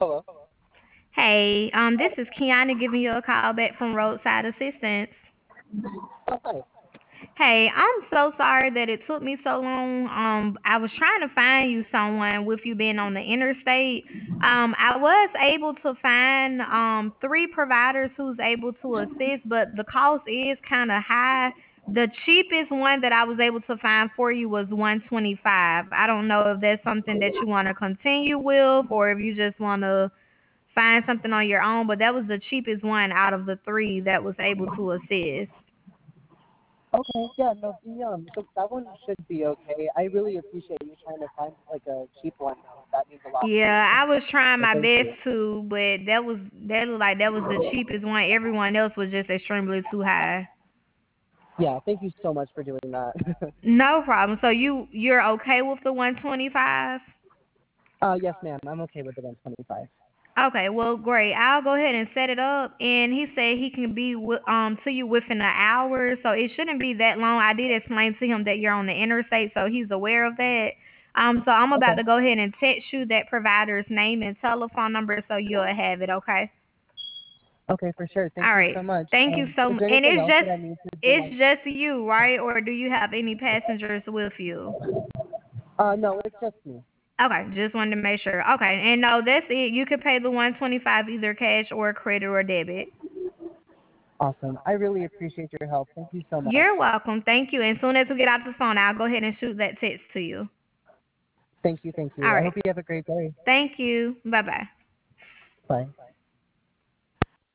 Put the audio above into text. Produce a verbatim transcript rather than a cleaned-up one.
Hello. Hey, um, this is Kiana giving you a call back from Roadside Assistance. Oh, hi. Hey, I'm so sorry that it took me so long. Um, I was trying to find you someone with you being on the interstate. Um, I was able to find um three providers who's able to assist, but the cost is kind of high. The cheapest one that I was able to find for you was one twenty-five. I don't know if that's something that you want to continue with or if you just want to find something on your own, but that was the cheapest one out of the three that was able to assist. Okay, yeah, no, the, um, so that one should be okay. I really appreciate you trying to find like a cheap one though. That means a lot to me. Yeah, I was trying So my thank best you. to, but that was that looked like that was the cheapest one. Everyone else was just extremely too high. Yeah, thank you so much for doing that. No problem. So you you're okay with the one twenty-five? uh, yes, ma'am. I'm okay with the one twenty-five. Okay, well, great. I'll go ahead and set it up. And he said he can be wi- um to you within an hour, so it shouldn't be that long. I did explain to him that you're on the interstate, so he's aware of that. Um, so I'm about Okay. to go ahead and text you that provider's name and telephone number, so you'll have it. Okay. Okay, for sure. Thank All you right. so much. Thank you Um, so is much. there And anything it's else just that I need to do? it's On... just you, right? Or do you have any passengers with you? Uh, no, it's just me. Okay, just wanted to make sure. Okay, and no, that's it. You can pay the one twenty-five either cash or credit or debit. Awesome. I really appreciate your help. Thank you so much. You're welcome. Thank you. And as soon as we get off the phone, I'll go ahead and shoot that text to you. Thank you, thank you. All I right. hope you have a great day. Thank you. Bye bye. Bye.